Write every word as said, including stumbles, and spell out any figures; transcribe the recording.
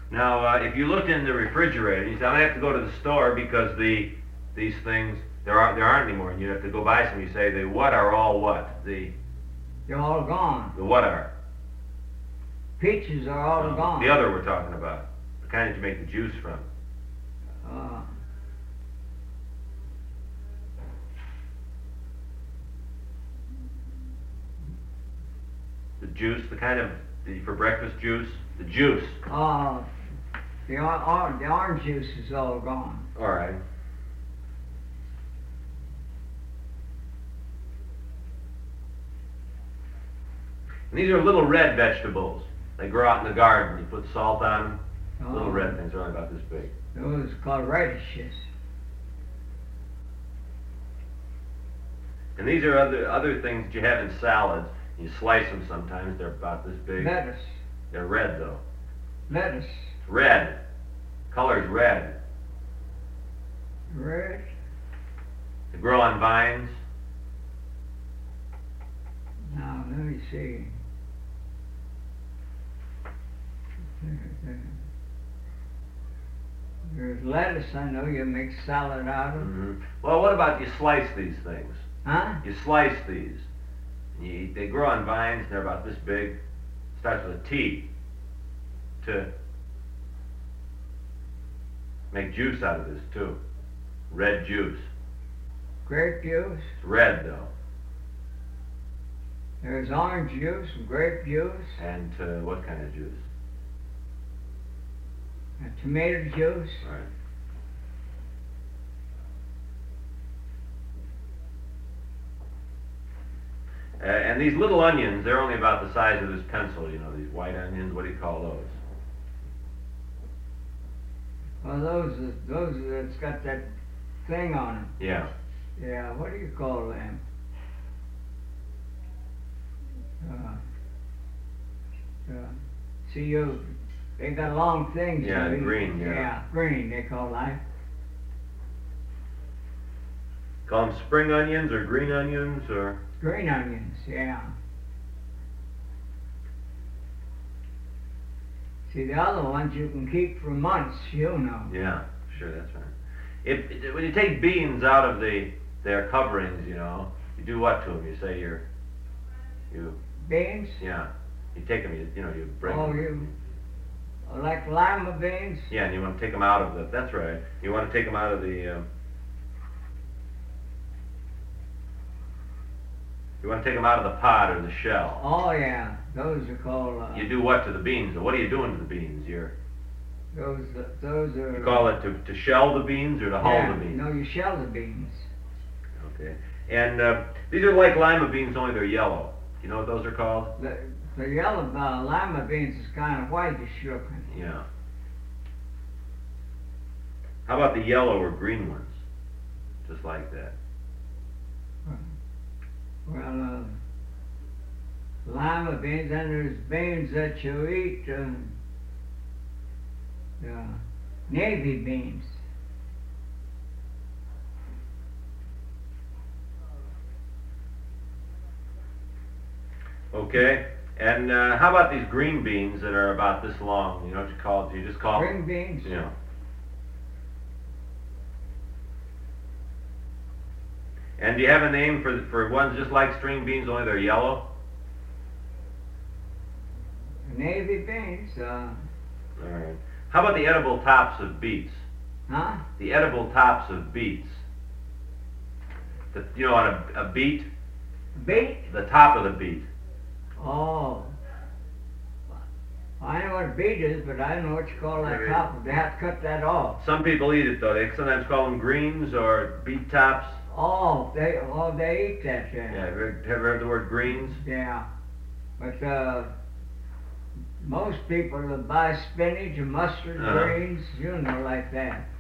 Now, uh, if you looked in the refrigerator, you said, I'm gonna have to go to the store because the these things there aren't there aren't anymore, and you have to go buy some. You say the what are all what the They're all gone. the what are Peaches are all uh, gone. the other we're talking about, the kind that you make the juice from. Uh, The juice, the kind of the for breakfast juice, the juice. uh, the, or, or, the orange juice is all gone. All right. And these are little red vegetables. They grow out in the garden. You put salt on them. Little Uh, red things are only about this big. Those are called radishes. And these are other other things that you have in salads. You slice them sometimes. They're about this big. Lettuce. They're red though. Lettuce. Red. Color's red. Red. They grow on vines. Now, let me see. There's lettuce, I know you make salad out of. Mm-hmm. Well, what about you slice these things? Huh? You slice these. And you eat, they grow on vines. They're about this big. Starts with a T. To make juice out of this too. Red juice. Grape juice. It's red though. There's orange juice, grape juice, And uh, what kind of juice? and tomato juice. All right. Uh, and these little onions, they're only about the size of this pencil, you know, these white onions. What do you call those? Well, those are, those are, it's got that thing on them. Yeah. Yeah, what do you call them? Uh, uh, see you, they got long things. Yeah, to eat. green, yeah. Yeah, green, they call that. Call them spring onions or green onions or... Green onions, yeah. See, the other ones you can keep for months, you know. Yeah, sure, that's right. If, if when you take beans out of the their coverings, you know, you do what to them? You say you're, you, Beans? yeah, you take them, you, you know, you break Oh, them. you, like lima beans? Yeah, and you want to take them out of the, that's right. You want to take them out of the, um, you want to take them out of the pod or the shell. Oh, yeah, those are called, uh, You do what to the beans? What are you doing to the beans? You're, those, uh, those are... you call it to, to shell the beans or to hull yeah, the beans? no, you shell the beans. Okay. And uh, these are like lima beans, only they're yellow. Do you know what those are called? The, the yellow uh, lima beans is kind of whitish looking. Yeah. How about the yellow or green ones? Just like that. Well, uh, lima beans, and there's beans that you eat, um, uh, navy beans. Okay. And uh, how about these green beans that are about this long? You know what you call it? Do you just call Green beans? You know. And do you have a name for for ones just like string beans, only they're yellow? Navy beans, uh, All right. How about the edible tops of beets? huh? The edible tops of beets. The, you know, on a, a beet, Beet? the top of the beet. Oh. I know what a beet is, but I don't know what you call that Maybe. top. They have to cut that off. Some people eat it though. They sometimes call them greens or beet tops. Oh, they, oh, they eat that, yeah. Yeah, have you ever, have you ever heard the word greens? Yeah. But, uh, most people that buy spinach and mustard Uh-huh. greens, you know, like that.